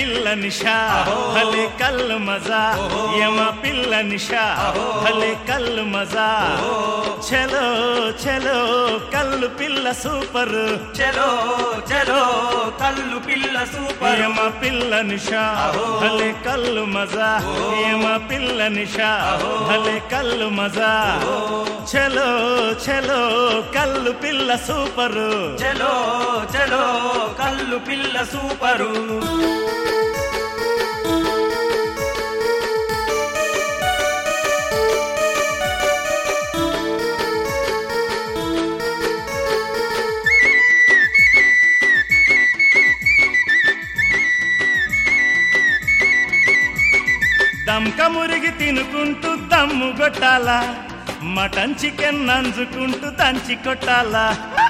పిల్ల నిషా భలే కల్లు మజా యమ పిల్ల నిషా భలే కల్లు మజా చలో చలో కల్లు పిల్ల సూపర్ చలో చలో కల్లు పిల్ల సూపర్ యమ పిల్ల నిషా భలే కల్లు మజా యమ పిల్ల నిషా భలే కల్లు మజా చలో చలో కల్లు పిల్ల సూపరు చలో చలో కల్లు పిల్ల సూపరు దమ్క మురిగి తినుకుంటూ దమ్ము కొట్టాలా మటన్ చికెన్ నంజుకుంటూ దంచి కొట్టాలా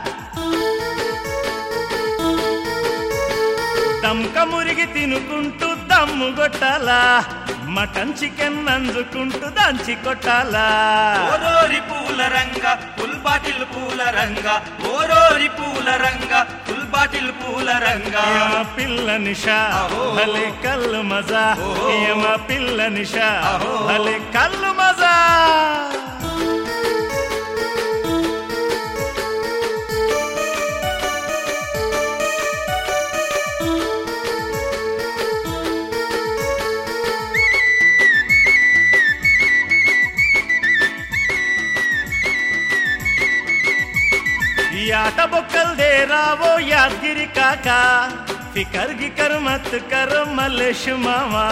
దమ్క మురిగి తినుకుంటూ దమ్ము కొట్టాలా మటన్ చికెన్ నంజుకుంటూ దంచి కొట్టాలా ఓరోరి పూల రంగ ఫుల్ బాటిల్ పూల రంగ ఓరోరి పూల రంగ ఫుల్ బాటిల్ పూల రంగ యమ పిల్ల నిషా భలే కల్లు మజా యమ పిల్ల నిషా భలే కల్లు మజా आटा बोकल दे रावो यादगिरी काका फिकर गिकर मत कर मलेश मामा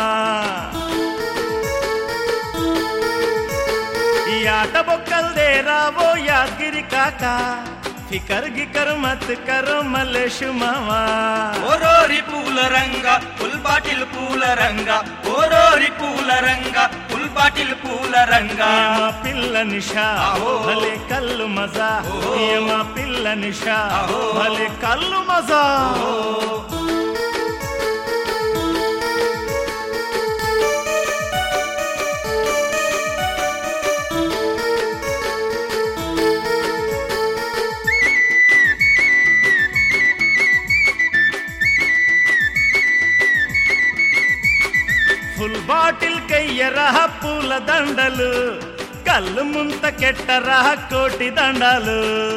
आटा बोकल दे रावो यादगिरी काका फिकर गिकर मत कर मलेश मामा ఓరోరి పూల రంగ ఫుల్ బాటిల్ పూల రంగ ఓరోరి పూల రంగ ఫుల్ బాటిల్ పూల రంగ యమ పిల్ల నిషా భలే కల్లు మజా యమ పిల్ల నిషా భలే కల్లు మజా ఫుల్ బాటిల్ కయ్యరహ పూల దండలు కళ్ళు ముంత కెట్టరహ కోటి దండాలు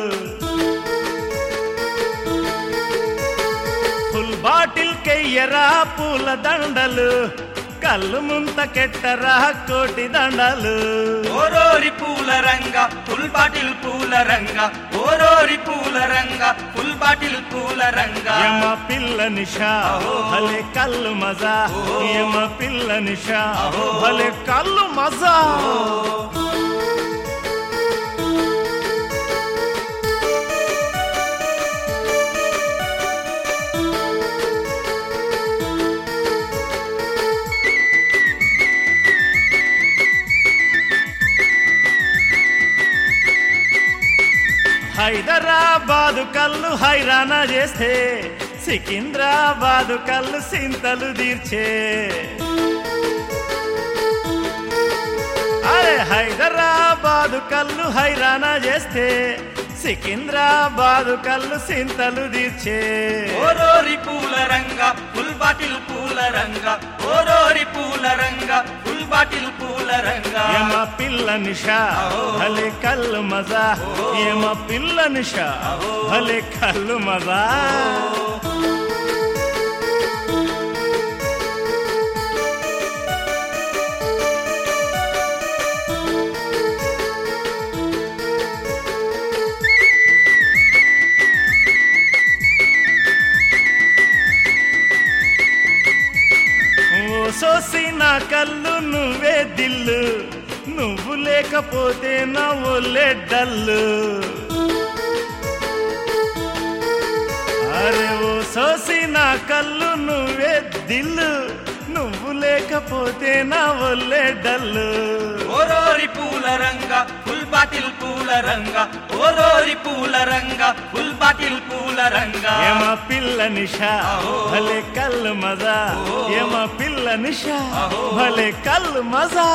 ఫుల్ బాటిల్ కయ్యరహ పూల దండలు కళ్ళు ముంత కెట్టరహ కోటి దండాలు ఓరోరి పూల రంగ ఫుల్ బాటిల్ పూల రంగ ఓరోరి పూల రంగ ఫుల్ బాటిల్ పూల రంగ యమ పిల్ల నిషా భలే కల్లు మజా యమ పిల్ల నిషా భలే కల్లు మజా హైదరాబాదు కళ్ళు హైరానా చేస్తే సికింద్రాబాదు కళ్ళు సింతలు తీర్చే అరే హైదరాబాదు కళ్ళు హైరానా చేస్తే సికింద్రాబాదు కళ్ళు సింతలు తీర్చే ఓరోరి పూల రంగ ఫుల్ బాటిల్ పూల రంగ ఓరోరి పూల రంగ ఫుల్ బాటిల్ పూల రంగ యమ పిల్ల నిషా భలే కల్లు మజా యమ పిల్ల నిషా భలే కల్లు మజా సోసిన కళ్ళు నువ్వే దిల్లు నువ్వు లేకపోతే నా ఒళ్ళే డల్లు అరే ఓ సోసిన కళ్ళు నువ్వే దిల్లు నువ్వు లేకపోతే నా ఒళ్ళే డల్లు ఓరోరి పూల రంగ ఫుల్ బాటిల్ పూల రంగ ఓరోరి పూల రంగ ఫుల్ బాటిల్ పూల రంగ యమ పిల్ల నిషా భలే కల్లు మజా యమ పిల్ల నిషా భలే కల్లు మజా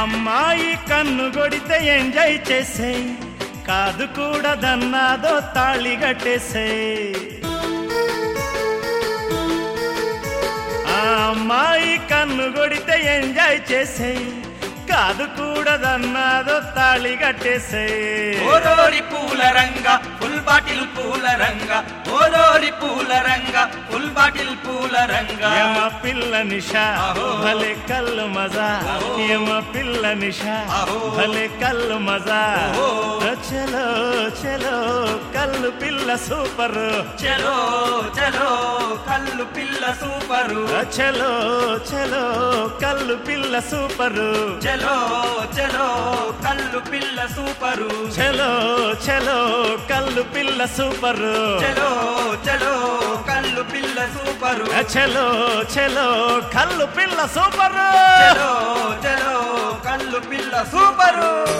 అమ్మాయి కన్ను కొడితే ఎంజాయ్ చేసేయ్, కాదు కూడా దన్నాదో తాళి కట్టేసేయ్. ఆ అమ్మాయి కన్ను కొడితే ఎంజాయ్ చేసేయ్, కాదు కూడా దన్నాదో తాళి కట్టేసేయ్. ఓరోరి పూల రంగ ఫుల్ బాటిల్ పూల రంగ, ఓరోరి పూల రంగ ఫుల్ బాటిల్ పూల రంగ. యమ పిల్ల నిషా భలే కల్లు మజా, యమ పిల్ల నిషా భలే కల్లు మజా. చలో చలో కల్లు పిల్ల సూపర్, చలో చలో కల్లు పిల్ల సూపరు, చలో చలో కల్లు పిల్ల సూపరు, చలో చలో కల్లు పిల్ల సూపరు, చలో చలో కల్లు పిల్ల సూపరు, చలో చలో కల్లు పిల్ల సూపరు, చలో చలో కల్లు పిల్ల సూపరు, చలో చలో కల్లు పిల్ల సూపరు.